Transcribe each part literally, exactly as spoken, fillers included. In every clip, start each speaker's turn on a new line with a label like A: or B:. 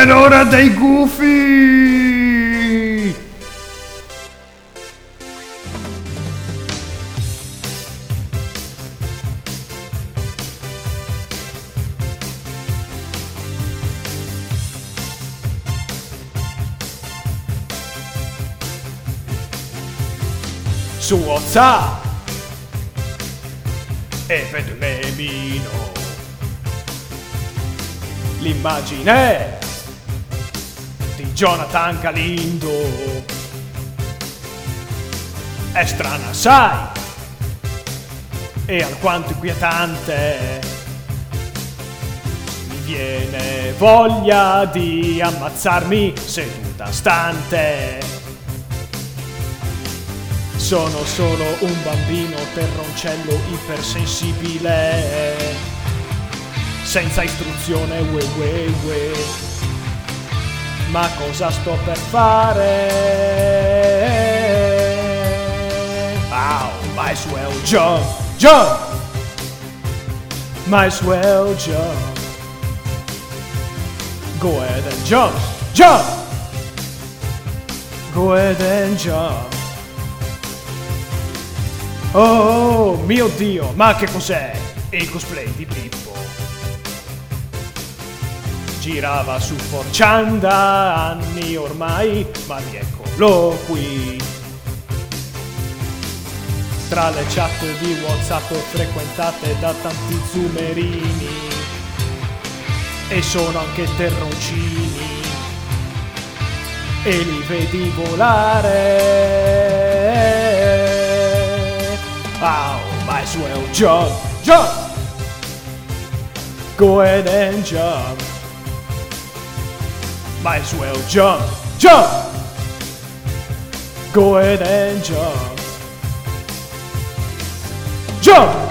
A: È l'ora dei gufi! Su WhatsApp e per il memino l'immagine di Jonathan Galindo è strana, sai, e alquanto inquietante. Mi viene voglia di ammazzarmi seduta stante. Sono solo un bambino terroncello ipersensibile, senza istruzione, ue ue ue. Ma cosa sto per fare? Ow, might as well jump, jump! Might as well jump. Go ahead and jump, jump! Go ahead and jump. Oh mio Dio, ma che cos'è? Il cosplay di Pippo. Girava su four chan da anni ormai, ma rieccolo qui. Tra le chat di WhatsApp frequentate da tanti zoomerini, e sono anche terroncini, e li vedi volare. Wow, might as well jump, jump! Go ahead and jump. Might as well jump, jump! Go ahead and jump. Jump!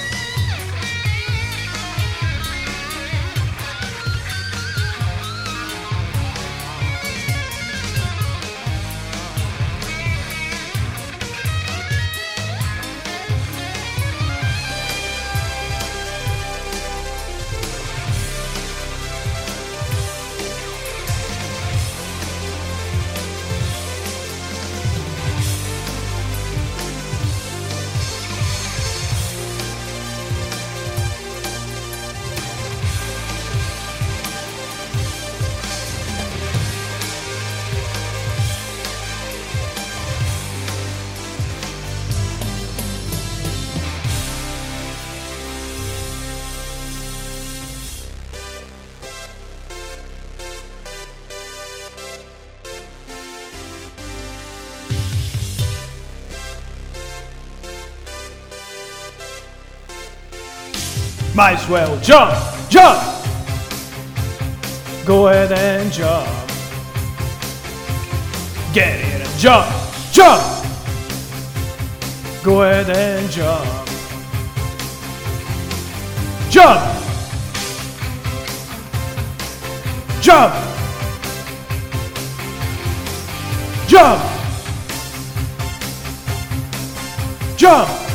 A: Might as well jump, jump! Go ahead and jump. Get it and jump, jump! Go ahead and jump. Jump! Jump! Jump! Jump!